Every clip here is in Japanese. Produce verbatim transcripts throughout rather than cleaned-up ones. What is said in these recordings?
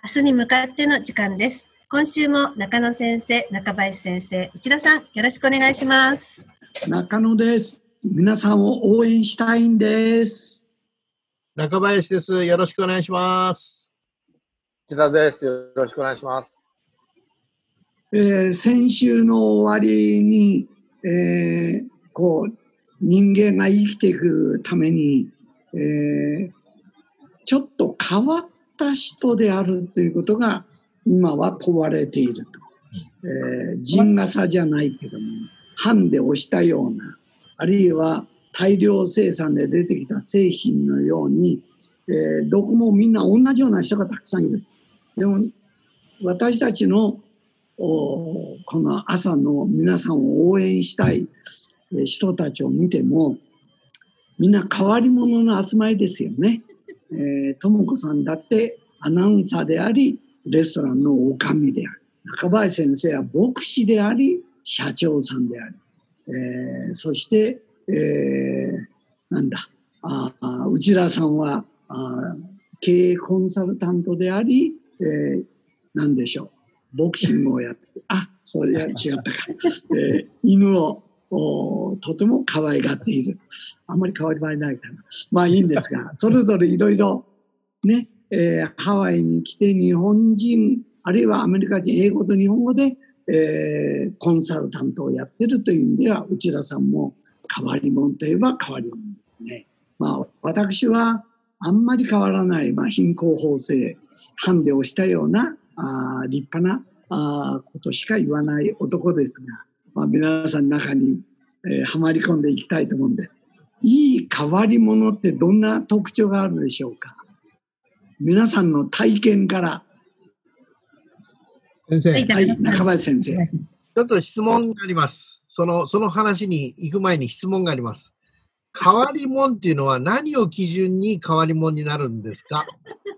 明日に向かっての時間です。今週も中野先生、中林先生、内田さん、よろしくお願いします。 中野です。皆さんを応援したいんです。 中林です。よろしくお願いします。 内田です。よろしくお願いします。 えー、先週の終わりに、えー、こう人間が生きていくために、えー、ちょっと変わった人であるということが今は問われていると。えー、陣笠じゃないけども、ハンデをしたような、あるいは大量生産で出てきた製品のように、えー、どこもみんな同じような人がたくさんいる。でも私たちのこの朝の皆さんを応援したい人たちを見ても、みんな変わり者の集まりですよね。えー、智子さんだってアナウンサーであり、レストランの女将である。中林先生は牧師であり、社長さんである。えー、そして、えー、なんだあ内田さんはあ経営コンサルタントであり、えー、なんでしょう、ボクシングをやって、あ、それは違ったか、えー、犬をとても可愛がっている。あんまり変わり映えないかな。まあいいんですが、それぞれいろいろね、えー、ハワイに来て日本人、あるいはアメリカ人、英語と日本語で、えー、コンサルタントをやってるという意味では、内田さんも変わり者といえば変わり者ですね。まあ私はあんまり変わらない、まあ、貧困法制、ハンデをしたようなあ立派なあことしか言わない男ですが、まあ、皆さんの中に、えー、はまり込んでいきたいと思うんです。いい変わり者ってどんな特徴があるでしょうか。皆さんの体験から。 先生。 はい、中林先生。 ちょっと質問があります。その、その話に行く前に質問があります。変わり者っていうのは何を基準に変わり者になるんですか？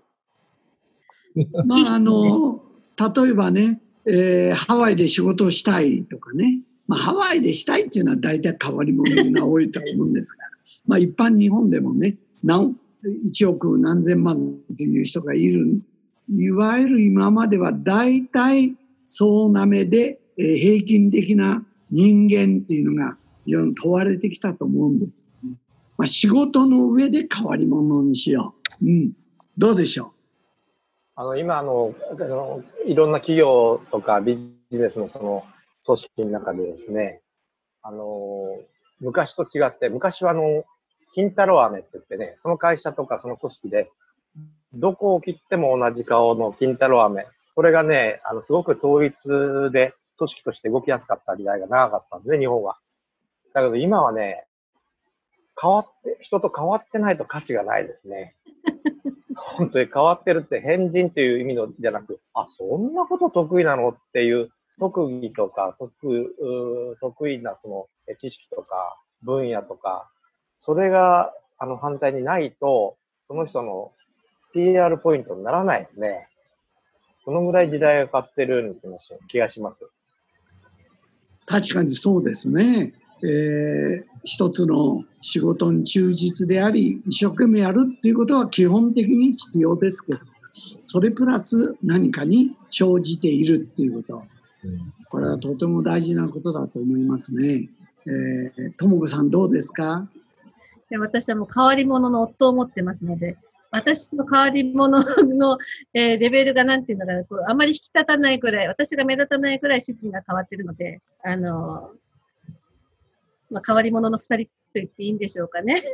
まあ、あの、例えばね、えー、ハワイで仕事をしたいとかね、まあ、ハワイでしたいっていうのは大体変わり者が多いと思うんですが、まあ一般日本でもね、何いちおく何千万という人がいる、いわゆる今までは大体総なめで、えー、平均的な人間っていうのが非常に問われてきたと思うんです、ね。まあ、仕事の上で変わり者にしよう。うん、どうでしょう。 あの今あのあのいろんな企業とかビジネスのその組織の中でですね、あの昔と違って、昔はあの金太郎飴って言ってね、その会社とかその組織でどこを切っても同じ顔の金太郎飴、これがね、あのすごく統一で組織として動きやすかった時代が長かったんですね、日本は。だけど今はね、変わって人と変わってないと価値がないですね。本当に変わってるって変人っていう意味のじゃなく、あ、そんなこと得意なのっていう特技とか得、得意なその知識とか分野とか、それがあの反対にないと、その人の ピーアール ポイントにならないですね。そのぐらい時代が変わってるような気がします。 確かにそうですね。えー、一つの仕事に忠実であり一生懸命やるっていうことは基本的に必要ですけど、それプラス何かに生じているっていうこと、これはとても大事なことだと思いますね。えー、ともこさんどうですか？ で私はもう変わり者の夫を持ってますので、私の変わり者の、えー、レベルがなんていうのかな、こうあまり引き立たないくらい、私が目立たないくらい主人が変わってるので、あのーまあ、変わり者のふたりと言っていいんでしょうかね。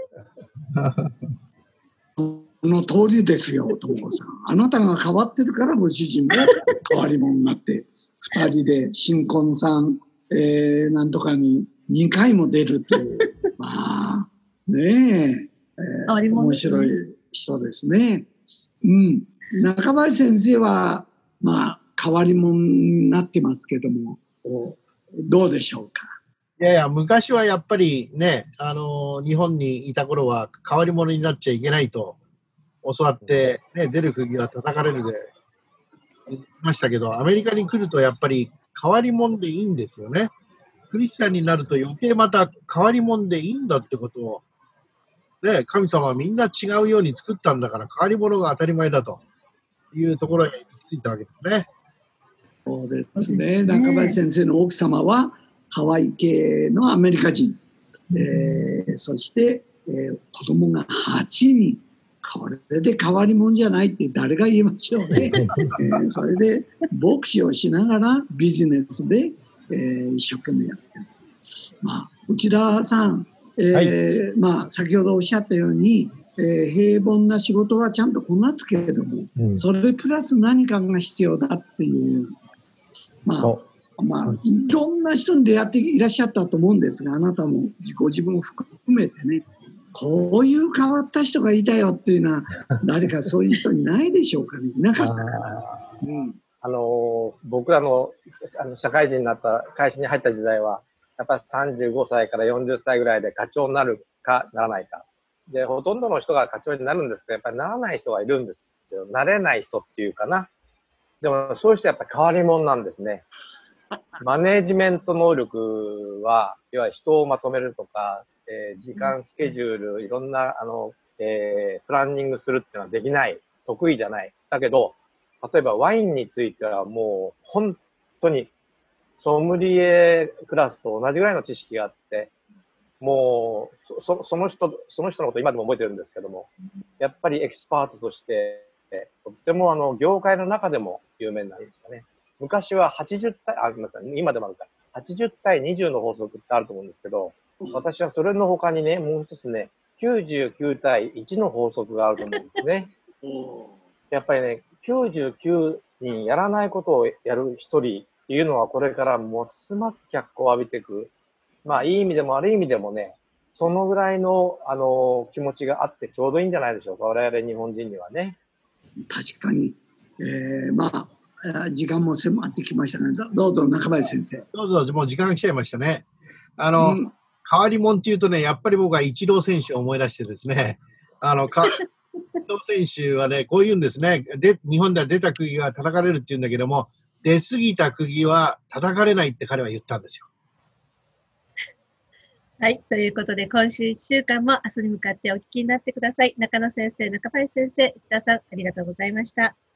その通りですよ、ともこさん。あなたが変わってるからご主人も変わり者になってふたりで新婚さん、えー、なんとかににかいも出るというまあねえ、えー、面白い人ですね。うん、中林先生はまあ変わり者になってますけども、どうでしょうか？ いやいや、昔はやっぱりね、あのー、日本にいた頃は変わり者になっちゃいけないと教わって、ね、出る釘は叩かれるで言いましたけど、アメリカに来るとやっぱり変わり者でいいんですよね。クリスチャンになると余計また変わり者でいいんだってことを、ね、神様はみんな違うように作ったんだから変わり者が当たり前だというところへ行きついたわけですね。 そうですね。中林先生の奥様はハワイ系のアメリカ人。えー、そして、えー、子供がはちにん。これで変わり者じゃないって誰が言いましょうね。えー、それで牧師をしながらビジネスで、えー、一生懸命やってる。まあ、内田さん、えーはいまあ、先ほどおっしゃったように、えー、平凡な仕事はちゃんとこなすけれども、うん、それプラス何かが必要だっていう、まあ、まあ、いろんな人に出会っていらっしゃったと思うんですが、あなたもご自分を含めてね、こういう変わった人がいたよっていうのは、誰かそういう人いないでしょうかね。いなかったから。 うん、あの僕らの、あの社会人になった会社に入った時代は、やっぱりさんじゅうごさいからよんじゅっさいぐらいで課長になるかならないか。で、ほとんどの人が課長になるんですけど、やっぱりならない人がいるんですけど、なれない人っていうかな。でも、そういう人はやっぱり変わり者なんですね。マネージメント能力は、いわゆる人をまとめるとか、えー、時間スケジュール、いろんな、あの、えー、プランニングするっていうのはできない。得意じゃない。だけど、例えばワインについてはもう、本当に、ソムリエクラスと同じぐらいの知識があって、もう、そ、その人、その人のこと今でも覚えてるんですけども、やっぱりエキスパートとして、とってもあの、業界の中でも有名になりましたね。昔ははちじゅう対、あ、今でもあるか、はちじゅう対にじゅうの法則ってあると思うんですけど、私はそれの他にね、もう一つね、きゅうじゅうきゅう対いちの法則があると思うんですね。やっぱりね、きゅうじゅうきゅうにんやらないことをやる一人っていうのはこれからますます脚光を浴びていく。まあいい意味でも悪い意味でもね、そのぐらいの、あの、気持ちがあってちょうどいいんじゃないでしょうか。我々日本人にはね。 確かに。えー、まあ、時間も迫ってきましたね。どうぞ中林先生。 どうぞ、もう時間が来ちゃいましたね。あの、うん、変わり者っていうとね、やっぱり僕はイチロー選手を思い出してですね、あの、かイチロー選手はね、こう言うんですね。で、日本では出た釘は叩かれるって言うんだけども、出過ぎた釘は叩かれないって彼は言ったんですよ。 はい。ということで、今週いっしゅうかんも明日に向かってお聞きになってください。中野先生、中林先生、内田さん、ありがとうございました。